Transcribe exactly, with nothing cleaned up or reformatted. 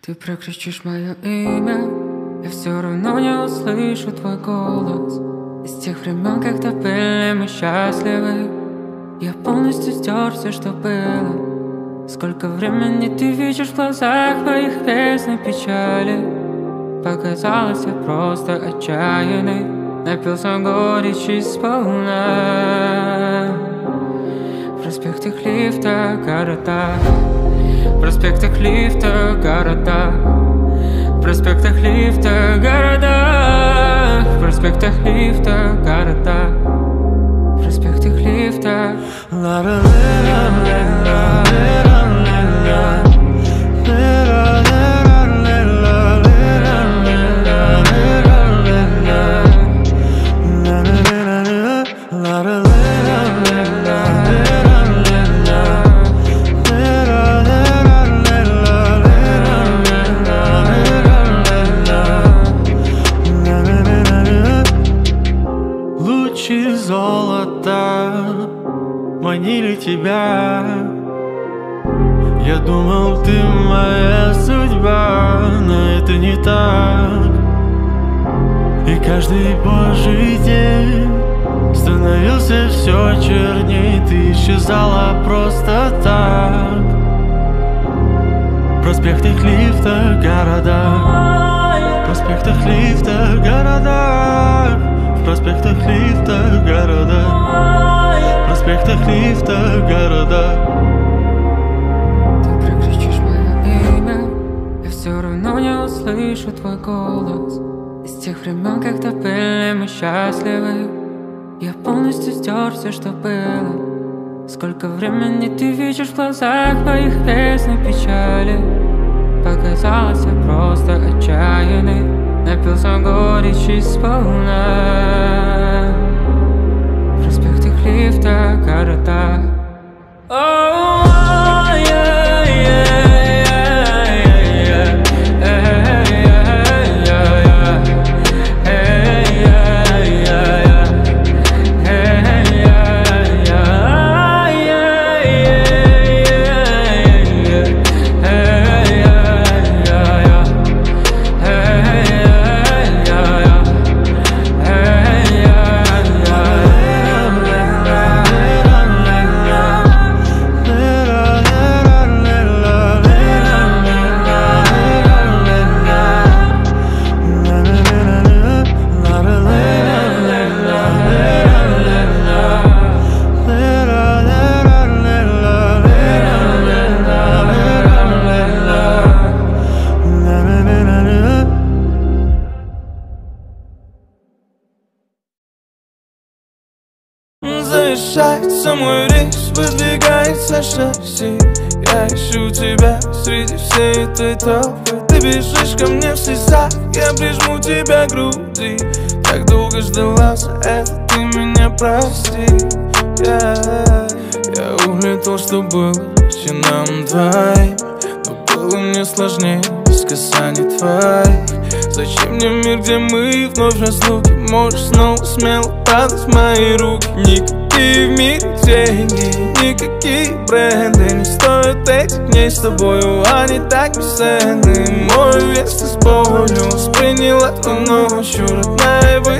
Ты прокричишь мое имя, я все равно не услышу твой голос. Из тех времен, когда были мы счастливы, я полностью стер все, что было. Сколько времени ты видишь в глазах моих песен печали. Показалось, я просто отчаянный, напился горечи сполна. В проспектах лифта города, в проспектах лифта города, в проспектах лифта города, в проспектах лифта города, в проспектах лифта. Лучи золота манили тебя. Я думал, ты моя судьба, но это не так. И каждый божий день становился все черней. Ты исчезала просто так. В проспектах лифта города, в проспектах лифта города, в проспектах лифта города, в проспектах лифта города. Ты прокричишь мое имя, я все равно не услышу твой голос. Из тех времен, когда были мы счастливы, я полностью стер все, что было. Сколько времени ты видишь в глазах моих песен печали. Показалось, я просто отчаянный, напился горечи сполна. В проспектах лифта города. Завершается мой рейс, выдвигается шасси. Я ищу тебя среди всей этой толпы. Ты бежишь ко мне в слезах, я прижму тебя к груди. Так долго ждала, за это ты меня прости. yeah. Я улетел, что было легче нам двоим, но было мне сложнее без касаний твоих. Зачем мне мир, где мы вновь разлуки? Можешь снова смело падать в мои руки. Никакие в мире деньги, никакие бренды не стоят этих дней с тобою, они так бесценны. Мой вес ты с болью восприняла ту ночью, родная, быть